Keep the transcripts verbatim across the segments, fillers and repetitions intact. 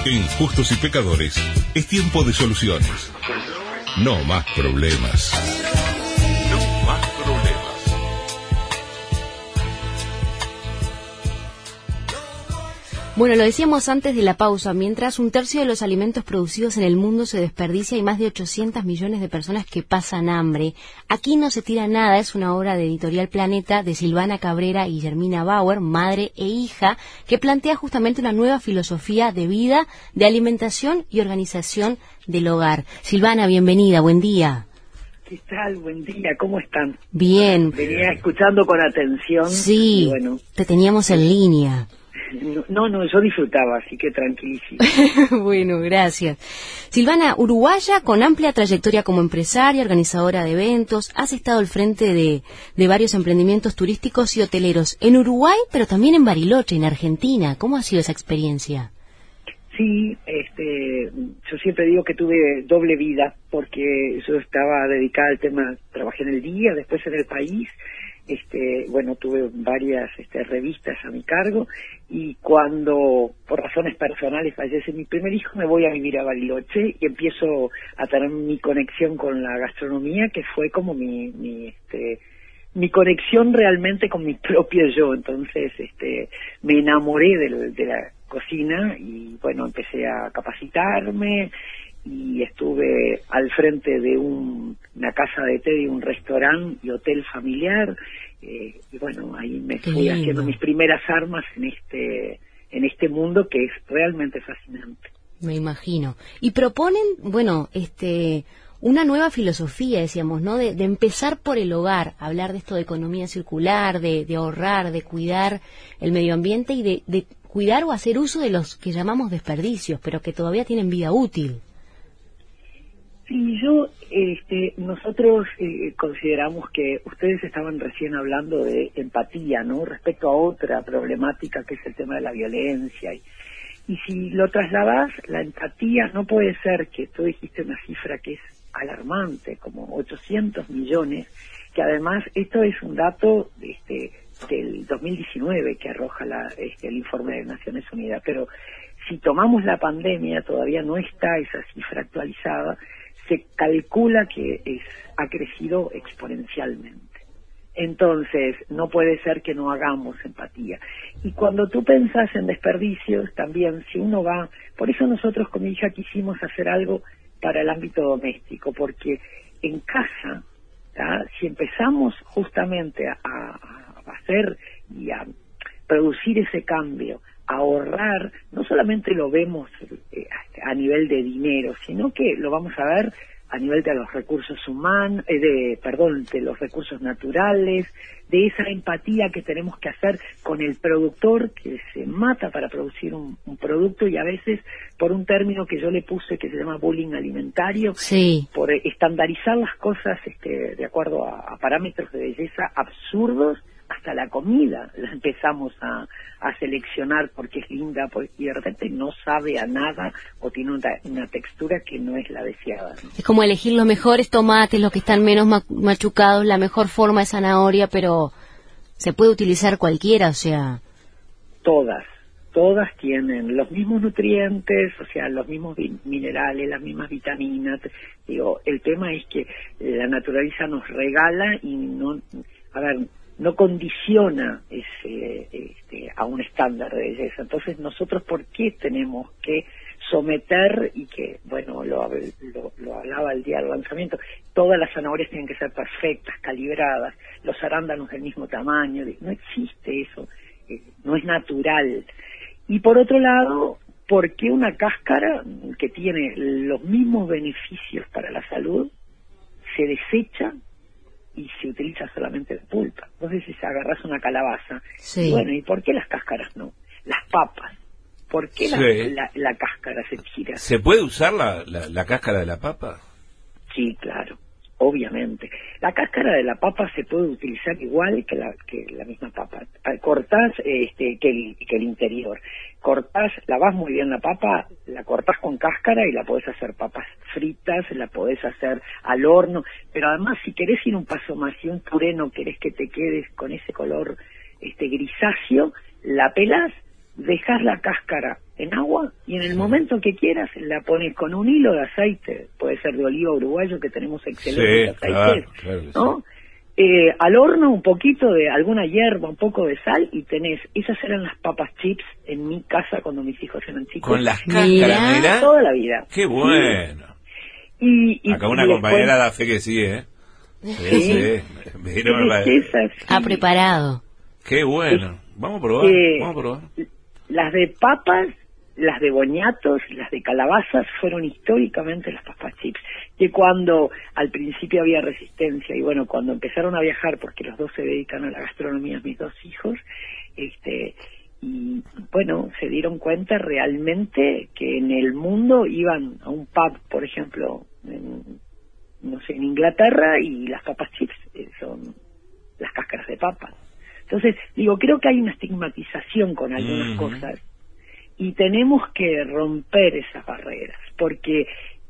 En Justos y Pecadores es tiempo de soluciones. No más problemas. No más problemas. Bueno, lo decíamos antes de la pausa, mientras un tercio de los alimentos producidos en el mundo se desperdicia y más de ochocientos millones de personas que pasan hambre. Aquí no se tira nada, es una obra de Editorial Planeta de Silvana Cabrera y Guillermina Bauer, madre e hija, que plantea justamente una nueva filosofía de vida, de alimentación y organización del hogar. Silvana, bienvenida, buen día. ¿Qué tal? Buen día, ¿cómo están? Bien. Venía escuchando con atención. Sí, y bueno, te teníamos en línea. No, no, yo disfrutaba, así que tranquilísimo. Bueno, gracias. Silvana, uruguaya con amplia trayectoria como empresaria, organizadora de eventos, has estado al frente de, de varios emprendimientos turísticos y hoteleros en Uruguay, pero también en Bariloche, en Argentina. ¿Cómo ha sido esa experiencia? Sí, este, yo siempre digo que tuve doble vida, porque yo estaba dedicada al tema, trabajé en el día, después en el país. Este, bueno, tuve varias este, revistas a mi cargo, y cuando por razones personales fallece mi primer hijo, me voy a vivir a Bariloche y empiezo a tener mi conexión con la gastronomía, que fue como mi, mi este mi conexión realmente con mi propio yo. Entonces este me enamoré de, de la cocina y bueno, empecé a capacitarme y estuve al frente de un, una casa de té y un restaurante y hotel familiar, eh, y bueno, ahí me Qué fui lindo. haciendo mis primeras armas en este en este mundo que es realmente fascinante. Me imagino. Y proponen, bueno, este, una nueva filosofía, decíamos, ¿no? De, de empezar por el hogar, hablar de esto de economía circular, de, de ahorrar, de cuidar el medio ambiente y de, de cuidar o hacer uso de los que llamamos desperdicios, pero que todavía tienen vida útil. Sí, yo, este, nosotros eh, consideramos que ustedes estaban recién hablando de empatía, ¿no? Respecto a otra problemática que es el tema de la violencia. Y, y si lo trasladás, la empatía no puede ser que tú dijiste una cifra que es alarmante, como ochocientos millones, que además esto es un dato este, del dos mil diecinueve que arroja la, este, el informe de Naciones Unidas, pero si tomamos la pandemia, todavía no está esa cifra actualizada, se calcula que es, ha crecido exponencialmente. Entonces, no puede ser que no hagamos empatía. Y cuando tú pensás en desperdicios, también si uno va... Por eso nosotros con mi hija quisimos hacer algo para el ámbito doméstico, porque en casa, ¿tá? Si empezamos justamente a, a hacer y a producir ese cambio, a ahorrar, no solamente lo vemos eh, a nivel de dinero, sino que lo vamos a ver a nivel de los recursos humanos, eh, de, perdón, de los recursos naturales, de esa empatía que tenemos que hacer con el productor que se mata para producir un, un producto, y a veces por un término que yo le puse que se llama bullying alimentario, Sí. por estandarizar las cosas este, de acuerdo a, a parámetros de belleza absurdos. Hasta la comida la empezamos a, a seleccionar porque es linda, porque, y de repente no sabe a nada o tiene una, una textura que no es la deseada, ¿no? Es como elegir los mejores tomates, los que están menos ma- machucados, la mejor forma de zanahoria, pero se puede utilizar cualquiera, o sea... Todas, todas tienen los mismos nutrientes, o sea, los mismos vi- minerales, las mismas vitaminas. Digo, el tema es que la naturaleza nos regala y no... A ver... no condiciona ese, este, a un estándar de belleza. Entonces, nosotros, ¿por qué tenemos que someter y que, bueno, lo, lo, lo hablaba el día del lanzamiento, todas las zanahorias tienen que ser perfectas, calibradas, los arándanos del mismo tamaño? No existe eso, eh, no es natural. Y por otro lado, ¿por qué una cáscara que tiene los mismos beneficios para la salud se desecha y se utiliza solamente la pulpa? Entonces, si agarras una calabaza, Sí. bueno, ¿y por qué las cáscaras no? Las papas, ¿por qué la, Sí. la, la cáscara se tira? ¿Se puede usar la, la, la cáscara de la papa? Sí, claro, obviamente. La cáscara de la papa se puede utilizar igual que la que la misma papa. Cortás este, que, el, que el interior. Cortás, lavás muy bien la papa, la cortás con cáscara y la podés hacer papas fritas, la podés hacer al horno, pero además si querés ir un paso más, si un puré no querés que te quedes con ese color este grisáceo, la pelás, dejás la cáscara en agua y en el momento que quieras la pones con un hilo de aceite, puede ser de oliva uruguayo que tenemos excelentes sí, aceites, claro, claro, ¿no? Sí. Eh, al horno un poquito de alguna hierba, un poco de sal y tenés, esas eran las papas chips en mi casa cuando mis hijos eran chicos. Con las cáscaras, mira. Toda la vida. Qué bueno. Sí. Y, y, Acá una y compañera después... da fe que sí, ¿eh? Sí, sí. sí. Me dieron la... Ha preparado. Qué bueno. Vamos a probar, eh, vamos a probar. Las de papas, las de boñatos, las de calabazas fueron históricamente las papas chips, que cuando al principio había resistencia y bueno, cuando empezaron a viajar, porque los dos se dedican a la gastronomía, mis dos hijos, este y bueno, se dieron cuenta realmente que en el mundo iban a un pub, por ejemplo, en, no sé, en Inglaterra, y las papas chips eh, son las cáscaras de papa. Entonces, digo, creo que hay una estigmatización con algunas mm. cosas y tenemos que romper esas barreras, porque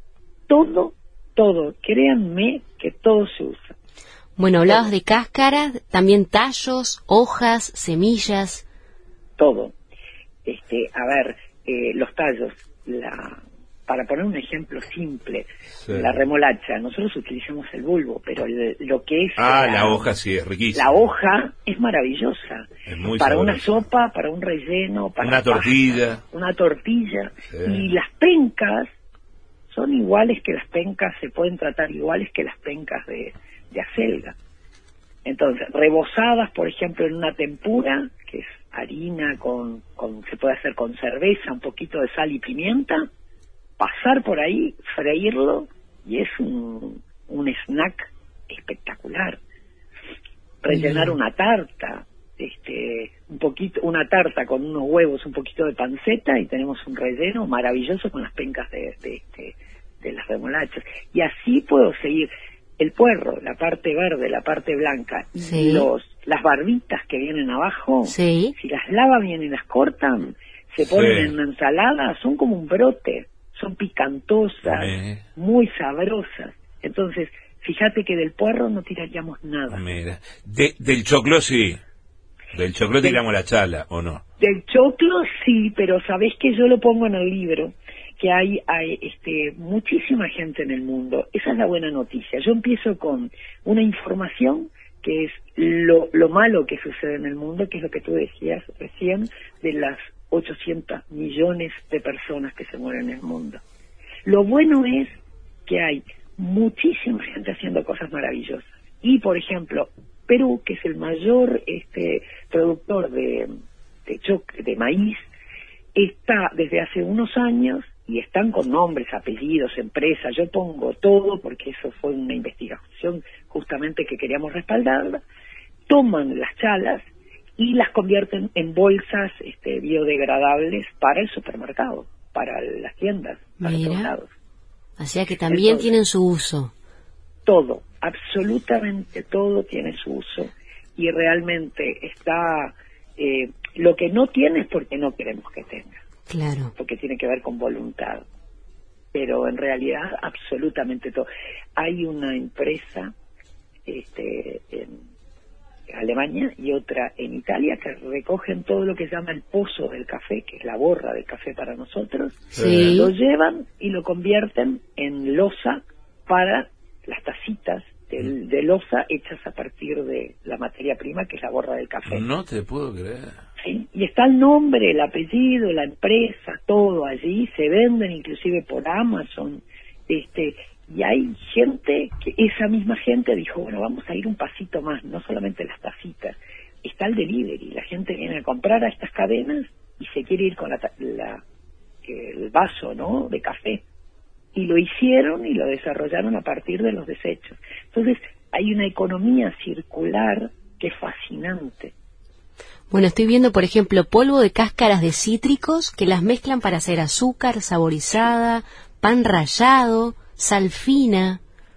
todo, todo, créanme que todo se usa. Bueno, hablabas de cáscaras, también tallos, hojas, semillas. Todo. Este, a ver, eh, los tallos, la... para poner un ejemplo simple, sí. La remolacha, nosotros utilizamos el bulbo, pero el, lo que es... Ah, la, la hoja sí, es riquísima. La hoja es maravillosa. Es muy para sabrosa. Una sopa, para un relleno, para una tortilla. Pasta, una tortilla. Sí. Y las pencas son iguales que las pencas, se pueden tratar iguales que las pencas de, de acelga. Entonces, rebozadas, por ejemplo, en una tempura, que es harina, con, con se puede hacer con cerveza, un poquito de sal y pimienta, pasar por ahí, freírlo, y es un, un snack espectacular. Rellenar mm. una tarta, este, un poquito, una tarta con unos huevos, un poquito de panceta, y tenemos un relleno maravilloso con las pencas de, de, este, de las remolachas. Y así puedo seguir. El puerro, la parte verde, la parte blanca, sí. y los, las barbitas que vienen abajo, sí. si las lavan bien y las cortan, se ponen sí. en una ensalada, son como un brote. Son picantosas, eh. muy sabrosas. Entonces, fíjate que del puerro no tiraríamos nada. Mira. De, del choclo sí. Del choclo del, tiramos la chala, ¿o no? Del choclo sí, pero sabés que yo lo pongo en el libro, que hay, hay este, muchísima gente en el mundo. Esa es la buena noticia. Yo empiezo con una información que es lo, lo malo que sucede en el mundo, que es lo que tú decías recién, de las ochocientos millones de personas que se mueren en el mundo. Lo bueno es que hay muchísima gente haciendo cosas maravillosas. Y, por ejemplo, Perú, que es el mayor este, productor de, de, choc, de maíz, está desde hace unos años, y están con nombres, apellidos, empresas, yo pongo todo porque eso fue una investigación justamente que queríamos respaldarla, toman las chalas y las convierten en bolsas este, biodegradables para el supermercado, para las tiendas, para Mira. todos lados. O sea que también Entonces, tienen su uso. Todo, absolutamente todo tiene su uso, y realmente está, eh, lo que no tiene es porque no queremos que tenga. Claro. Porque tiene que ver con voluntad. Pero en realidad absolutamente todo. Hay una empresa este, en Alemania y otra en Italia que recogen todo lo que se llama el pozo del café, que es la borra del café para nosotros, sí. Lo llevan y lo convierten en loza para las tacitas de, de loza hechas a partir de la materia prima, que es la borra del café. No te puedo creer. Sí, y está el nombre, el apellido, la empresa, todo allí, se venden inclusive por Amazon, este, y hay gente que esa misma gente dijo, bueno, vamos a ir un pasito más, no solamente las tacitas, está el delivery, la gente viene a comprar a estas cadenas y se quiere ir con la, la el vaso, ¿no?, de café, y lo hicieron y lo desarrollaron a partir de los desechos. Entonces hay una economía circular que es fascinante. Bueno, estoy viendo, por ejemplo, polvo de cáscaras de cítricos que las mezclan para hacer azúcar saborizada, pan rallado, sal fina.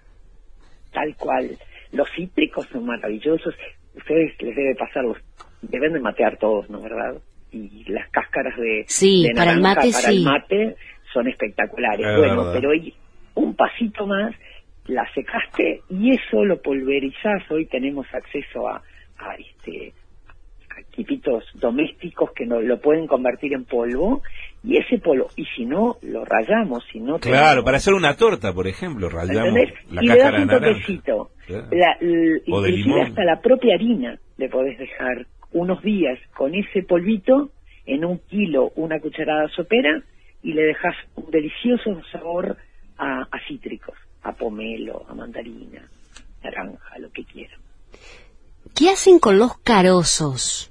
Tal cual. Los cítricos son maravillosos. Ustedes les debe pasar, los deben de matear todos, ¿no, verdad? Y las cáscaras de, sí, de naranja para el mate, para sí. el mate son espectaculares. Es bueno, verdad. pero hay un pasito más, la secaste y eso lo pulverizás. Hoy tenemos acceso a, a este... equipitos domésticos que no, lo pueden convertir en polvo, Y ese polvo, y si no, lo rallamos, si no... Claro, tenemos, para hacer una torta, por ejemplo, rallamos ¿entendés? la Y le cáscara das un de naranja. toquecito. Claro. La, l- O de inclusive limón. hasta la propia harina le podés dejar unos días con ese polvito, en un kilo, una cucharada sopera, y le dejas un delicioso sabor a, a cítricos, a pomelo, a mandarina, naranja, lo que quieran. ¿Qué hacen con los carozos?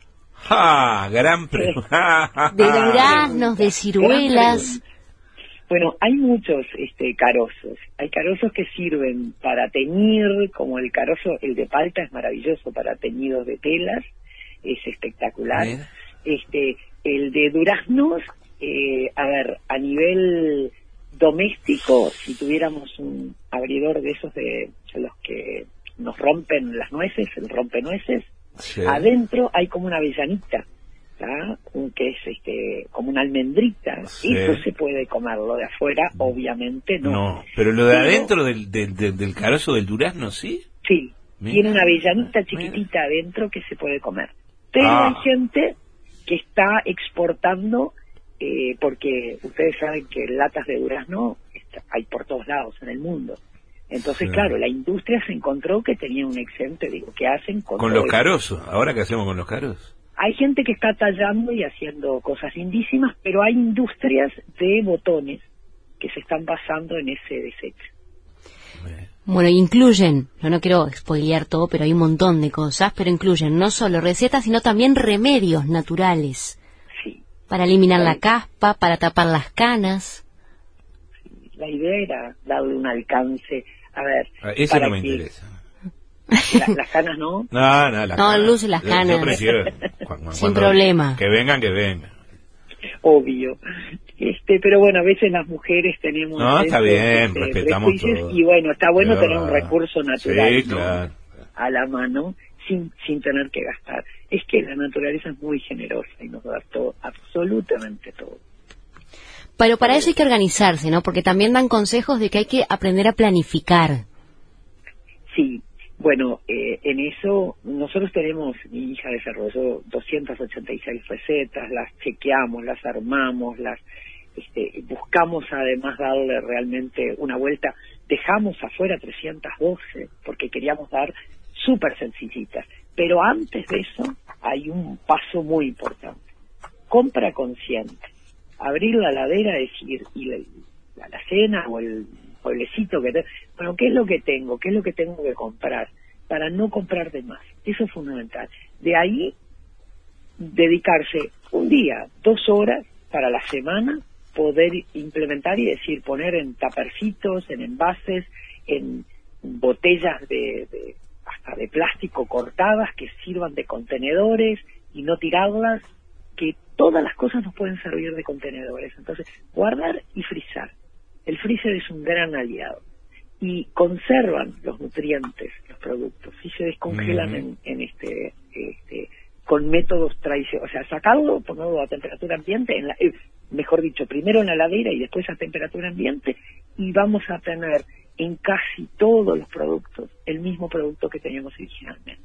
¡Ja! Gran pregunta. De duraznos, de ciruelas. Bueno, hay muchos este, carozos. Hay carozos que sirven para teñir, como el carozo, el de palta es maravilloso para teñidos de telas, es espectacular. Mira. Este, el de duraznos, eh, a ver, a nivel doméstico, si tuviéramos un abridor de esos de los que nos rompen las nueces, el rompenueces, Sí. adentro hay como una avellanita, ¿tá? Un que es este como una almendrita, Sí. eso se puede comer, lo de afuera obviamente no. No, pero lo de Pero- adentro del, del, del, del carozo del durazno, ¿sí? Sí, Mira. tiene una avellanita Mira. chiquitita adentro que se puede comer. Pero Ah. hay gente que está exportando, eh, porque ustedes saben que latas de durazno está- hay por todos lados en el mundo. Entonces, Sí. claro, la industria se encontró que tenía un excedente, digo, ¿qué hacen con, Con todo los eso? carozos. ¿Ahora qué hacemos con los carozos? Hay gente que está tallando y haciendo cosas lindísimas, pero hay industrias de botones que se están basando en ese desecho. Bueno, incluyen, yo no quiero spoilear todo, pero hay un montón de cosas, pero incluyen no solo recetas, sino también remedios naturales Sí, para eliminar Sí. la caspa, para tapar las canas. la idea era darle un alcance, a ver, Ah, Eso para no me que interesa. la- las canas no, No, no, las No, canas. luce las Yo- canas. Yo prefiero... cu- cu- Sin cuando- problema. Que vengan, que vengan. obvio. Este, pero bueno, a veces las mujeres tenemos No, está esos, bien, este, respetamos prejuicios, todo. y bueno, está bueno Pero, tener un recurso natural, Sí, ¿no? claro. a la mano sin sin tener que gastar. Es que la naturaleza es muy generosa y nos da todo, absolutamente todo. Pero para eso hay que organizarse, ¿no? Porque también dan consejos de que hay que aprender a planificar. Sí, bueno, eh, en eso nosotros tenemos, mi hija desarrolló doscientas ochenta y seis recetas, las chequeamos, las armamos, las este, buscamos además darle realmente una vuelta. Dejamos afuera trescientas doce porque queríamos dar súper sencillitas. Pero antes de eso hay un paso muy importante. Compra consciente. Abrir la heladera, decir, y la, la alacena o el pueblecito que te... Bueno, ¿qué es lo que tengo? ¿Qué es lo que tengo que comprar? Para no comprar de más. Eso es fundamental. De ahí, dedicarse un día, dos horas para la semana, poder implementar y decir, poner en tapercitos, en envases, en botellas de, de hasta de plástico cortadas que sirvan de contenedores y no tirarlas, que todas las cosas nos pueden servir de contenedores. Entonces, guardar y frizar. El freezer es un gran aliado. Y conservan los nutrientes, los productos, y se descongelan Mm. en, en este, este, con métodos tradicionales. O sea, sacarlo, ponerlo a temperatura ambiente, en la, eh, mejor dicho, primero en la heladera y después a temperatura ambiente, y vamos a tener en casi todos los productos el mismo producto que teníamos originalmente.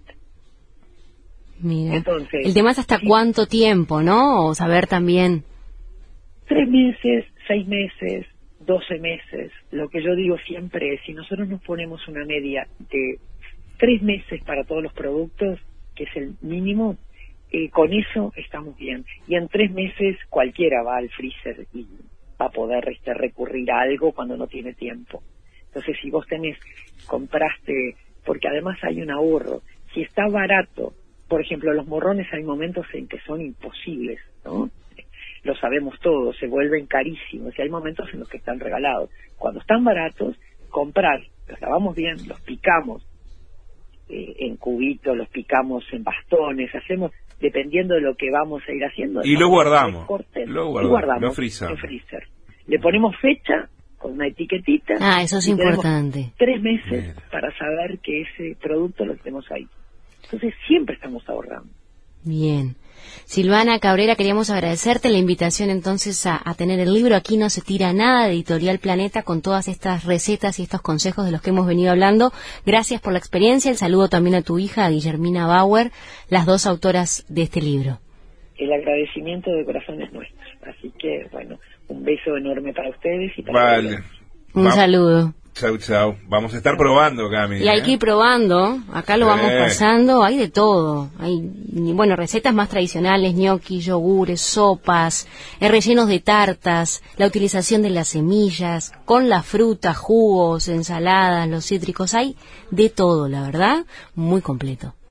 Mira. Entonces, el tema es hasta sí. cuánto tiempo, ¿no? O saber también. Tres meses, seis meses, doce meses. Lo que yo digo siempre es, si nosotros nos ponemos una media de tres meses para todos los productos, que es el mínimo, eh, con eso estamos bien. Y en tres meses cualquiera va al freezer y va a poder este, recurrir a algo cuando no tiene tiempo. Entonces, si vos tenés, compraste, porque además hay un ahorro, si está barato, por ejemplo, los morrones hay momentos en que son imposibles, ¿no? Lo sabemos todos, se vuelven carísimos y hay momentos en los que están regalados. Cuando están baratos, comprar, los lavamos bien, los picamos eh, en cubitos, los picamos en bastones, hacemos, dependiendo de lo que vamos a ir haciendo. Y lo guardamos, cortes, lo y guardamos, guardamos lo frizamos. en freezer. Le ponemos fecha con una etiquetita. Ah, eso es y tenemos importante. Tres meses Mira. para saber que ese producto lo tenemos ahí. Entonces siempre estamos ahorrando. Bien. Silvana Cabrera, queríamos agradecerte la invitación entonces a, a tener el libro Aquí no se tira nada, de Editorial Planeta, con todas estas recetas y estos consejos de los que hemos venido hablando. Gracias por la experiencia. El saludo también a tu hija, a Guillermina Bauer, las dos autoras de este libro. el agradecimiento de corazón es nuestro. Así que, bueno, un beso enorme para ustedes y para Vale. todos. Un Va- saludo. Chau, chau. Vamos a estar probando, Cami. Y hay ¿eh? que ir probando, acá lo Sí. vamos pasando, hay de todo. Hay, bueno, recetas más tradicionales, gnocchi, yogures, sopas, eh, rellenos de tartas, la utilización de las semillas, con las frutas, jugos, ensaladas, los cítricos, hay de todo, la verdad, muy completo.